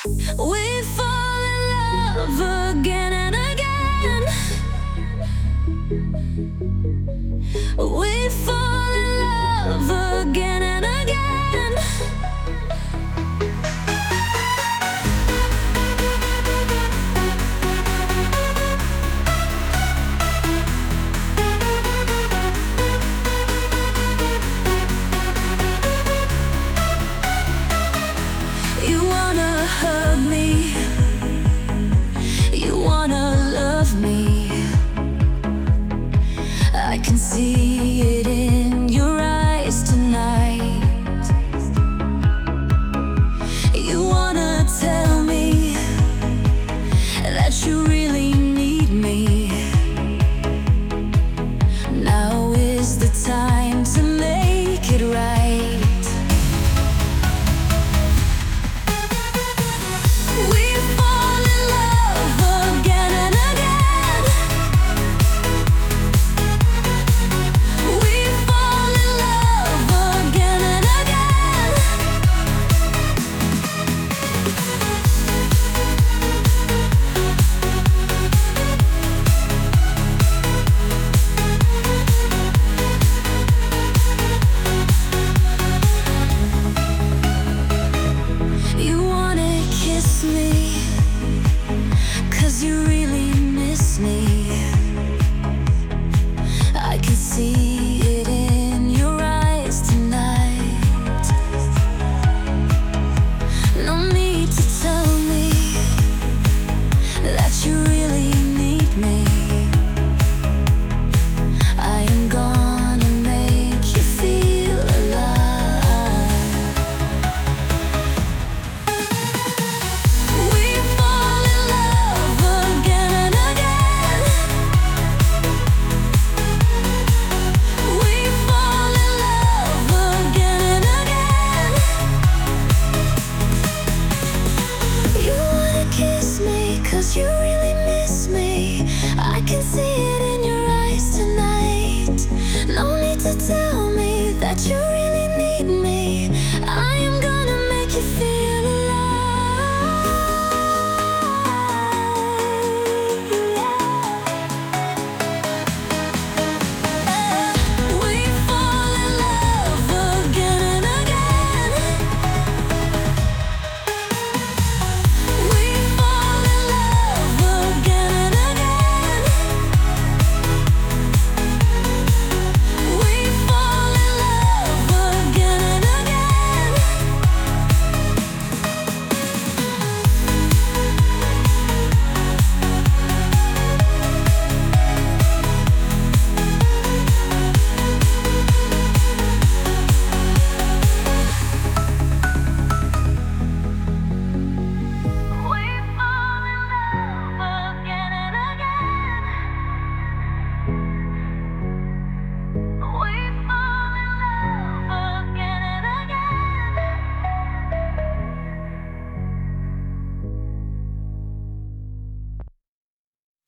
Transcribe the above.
We fall in love again and again. We fall in love again and again. You wanna hug me, you wanna love me. I can see it in your eyes tonight. You wanna tell me that you really need me. Now is the time to make it right. We fall in love again and again. We fall in love again and again. You wanna kiss me,